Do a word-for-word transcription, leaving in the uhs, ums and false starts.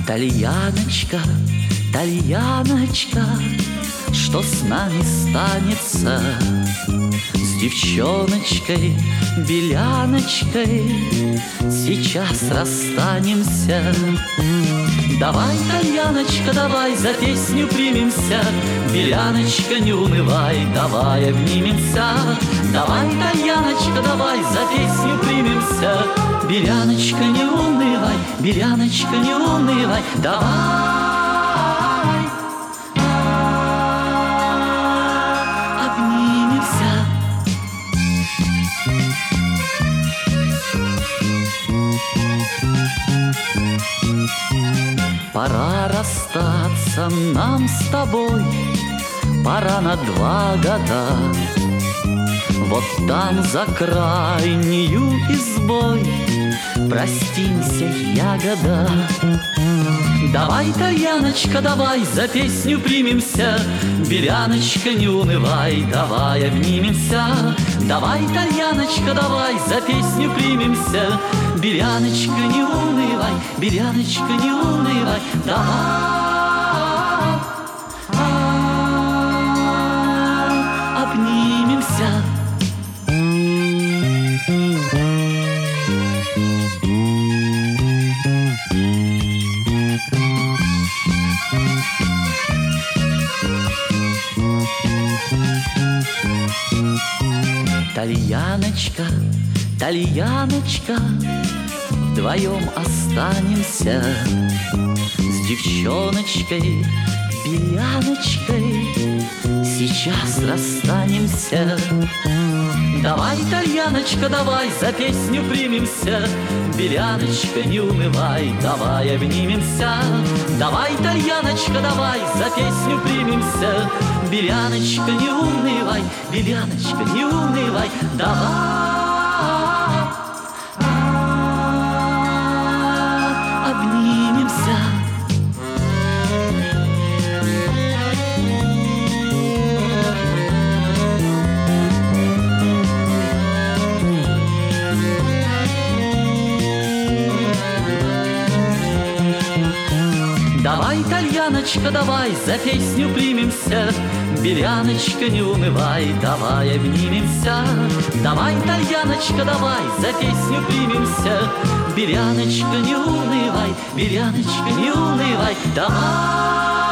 Тальяночка, тальяночка, что с нами станется? С девчоночкой, беляночкой сейчас расстанемся. Давай, тальяночка, давай за песню примемся. Беляночка, не унывай, давай обнимемся. Давай, тальяночка, давай за песню примемся. Беляночка, не унывай, беляночка, не унывай, давай обнимемся. Пора расстаться нам с тобой, пора на два года. Вот там за крайнею избой простимся, ягода. Давай, тальяночка, давай за песню примемся. Беляночка, не унывай, давай обнимемся. Давай, тальяночка, давай за песню примемся. Беляночка, не унывай, беляночка, не унывай, давай обнимемся. Тальяночка, тальяночка, вдвоем останемся. С девчоночкой, беляночкой сейчас расстанемся. Давай, тальяночка, давай за песню примемся. Беляночка, не унывай, давай обнимемся. Давай, тальяночка, давай за песню примемся. Беляночка, не унывай, беляночка, не унывай, давай обнимемся. Давай, тальяночка, давай за песню примемся. Беляночка, не унывай, давай обнимемся. Давай, тальяночка, давай за песню примемся. Беляночка, не унывай, беляночка, не унывай, давай